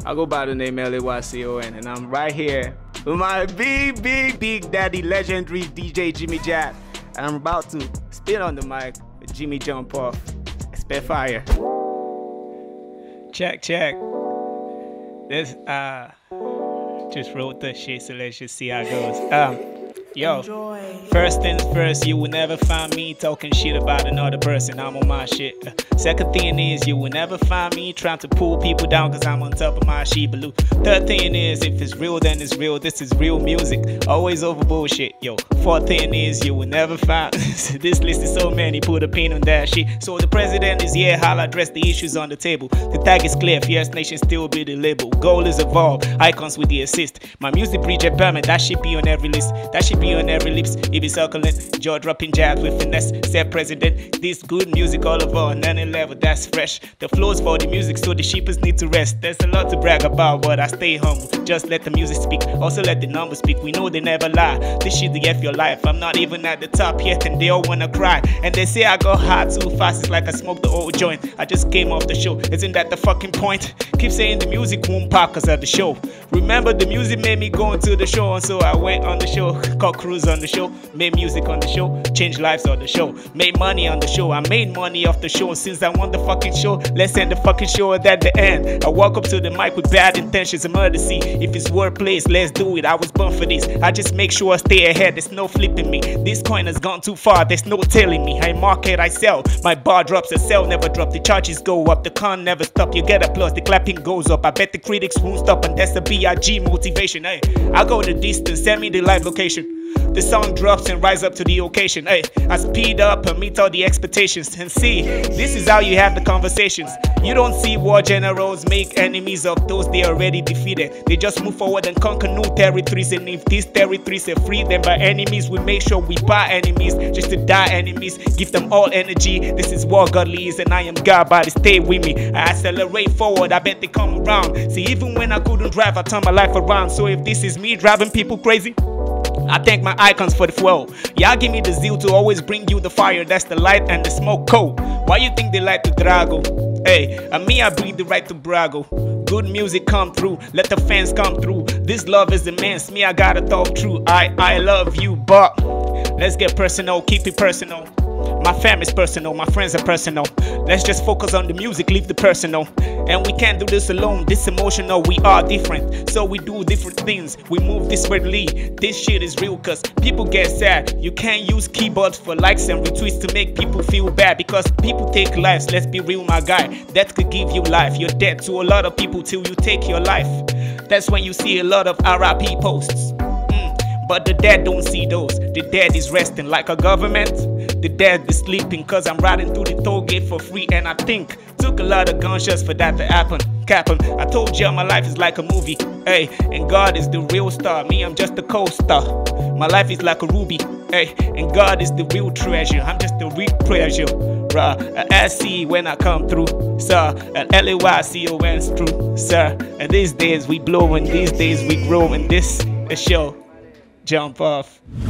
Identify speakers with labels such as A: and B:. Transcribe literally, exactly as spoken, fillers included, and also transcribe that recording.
A: I go by the name L A Y C O N, and I'm right here with my big, big, big daddy, legendary D J Jimmy Jab. And I'm about to spin on the mic with Jimmy Jump Off. Expect fire.
B: Check, check. This, uh, just wrote the shit, so let's just see how it goes. Um, Yo, Enjoy. First things first, you will never find me talking shit about another person. I'm on my shit. Uh, second thing is, you will never find me trying to pull people down because I'm on top of my Shibaloo. Third thing is, if it's real, then it's real. This is real music, always over bullshit. Yo, fourth thing is, you will never find. This list is so many, put a pin on that shit. So the president is here, I'll address the issues on the table. The tag is clear, Fierce Nation still be the label. Goal is evolve, icons with the assist. My music breach impairment, that should be on every list. That should be on every lips, it be succulent, jaw dropping jabs with finesse. Said president, this good music all over on any level, that's fresh. The flows for the music, so the sheepers need to rest. There's a lot to brag about, but I stay humble. Just let the music speak, also let the numbers speak. We know they never lie. This shit the F your life. I'm not even at the top yet, and they all wanna cry. And they say I go hard too fast, it's like I smoked the old joint. I just came off the show, isn't that the fucking point? Keep saying the music won't pop cause of the show. Remember the music made me go into the show, and so I went on the show. Caught cruise on the show, made music on the show, changed lives on the show, made money on the show. I made money off the show. Since I won the fucking show, let's end the fucking show at the end. I walk up to the mic with bad intentions, I'm murder see. If it's wordplays, let's do it. I was born for this. I just make sure I stay ahead. There's no flipping me. This coin has gone too far. There's no telling me. I market, I sell. My bar drops, a sell never drop. The charges go up. The con never stop. You get applause. The clapping goes up. I bet the critics won't stop, and that's the B I G motivation. Hey, I go the distance. Send me the live location. The song drops and rise up to the occasion. Hey, I speed up and meet all the expectations. And see, this is how you have the conversations. You don't see war generals make enemies of those they already defeated. They just move forward and conquer new territories. And if these territories are free, then by enemies, we make sure we buy enemies just to die enemies. Give them all energy. This is what godly is, and I am God, but stay with me. I accelerate forward, I bet they come around. See, even when I couldn't drive, I turned my life around. So if this is me driving people crazy, I thank my icons for the fuel. Y'all give me the zeal to always bring you the fire. That's the light and the smoke cold. Why you think they like to drago? Hey, and me, I breathe the right to brago. Good music come through, let the fans come through. This love is immense, me, I gotta talk true. I, I love you, but let's get personal, keep it personal. My fam is personal, my friends are personal. Let's just focus on the music, leave the personal. And we can't do this alone, this emotional, we are different. So we do different things, we move differently. This shit is real cause people get sad. You can't use keyboards for likes and retweets to make people feel bad. Because people take lives, let's be real my guy. That could give you life, you're dead to a lot of people till you take your life. That's when you see a lot of R I P posts. But the dead don't see those. The dead is resting like a government. The dead is sleeping cause I'm riding through the toll gate for free. And I think took a lot of gunshots for that to happen. Captain, I told you my life is like a movie. Hey, and God is the real star. Me, I'm just a co-star. My life is like a ruby. Hey, and God is the real treasure. I'm just the real treasure. Bruh, a S C when I come through, sir. An L A Y C O N's true, sir. And these days we blow and these days we grow. And this is show. Jump off.